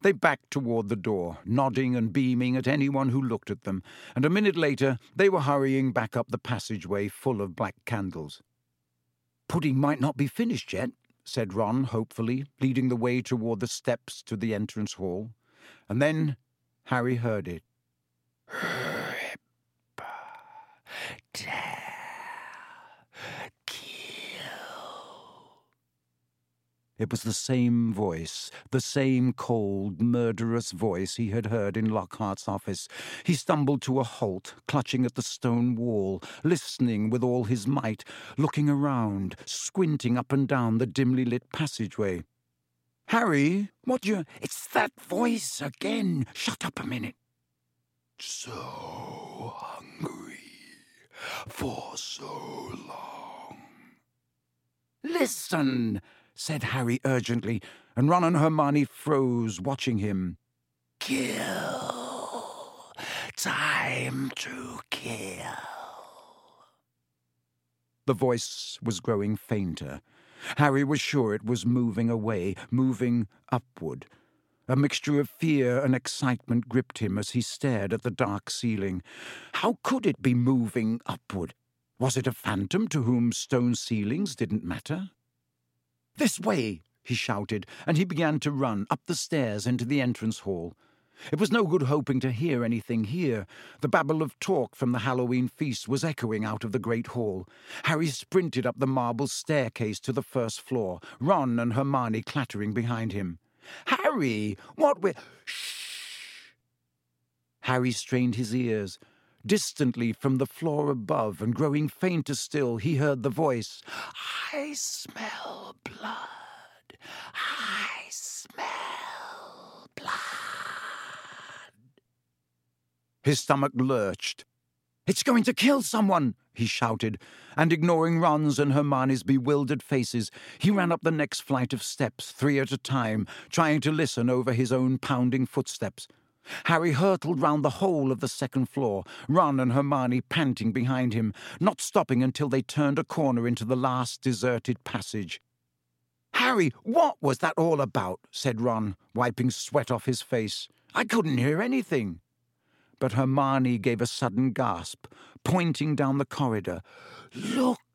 They backed toward the door, nodding and beaming at anyone who looked at them, and a minute later they were hurrying back up the passageway full of black candles. "Pudding might not be finished yet," said Ron hopefully, leading the way toward the steps to the entrance hall. And then Harry heard it. It was the same voice, the same cold, murderous voice he had heard in Lockhart's office. He stumbled to a halt, clutching at the stone wall, listening with all his might, looking around, squinting up and down the dimly lit passageway. "Harry, It's that voice again. Shut up a minute." "So hungry for so long." "Listen," said Harry urgently, and Ron and Hermione froze, watching him. "Kill. Time to kill." The voice was growing fainter. Harry was sure it was moving away, moving upward. A mixture of fear and excitement gripped him as he stared at the dark ceiling. How could it be moving upward? Was it a phantom to whom stone ceilings didn't matter? "This way!" he shouted, and he began to run up the stairs into the entrance hall. It was no good hoping to hear anything here. The babble of talk from the Halloween feast was echoing out of the great hall. Harry sprinted up the marble staircase to the first floor, Ron and Hermione clattering behind him. "Harry, Shh!" Harry strained his ears. Distantly from the floor above, and growing fainter still, he heard the voice. "I smell blood. I smell blood." His stomach lurched. "It's going to kill someone!" he shouted, and ignoring Ron's and Hermione's bewildered faces, he ran up the next flight of steps, 3 at a time, trying to listen over his own pounding footsteps. Harry hurtled round the whole of the second floor, Ron and Hermione panting behind him, not stopping until they turned a corner into the last deserted passage. "Harry, what was that all about?" said Ron, wiping sweat off his face. "I couldn't hear anything." But Hermione gave a sudden gasp, pointing down the corridor. "Look!"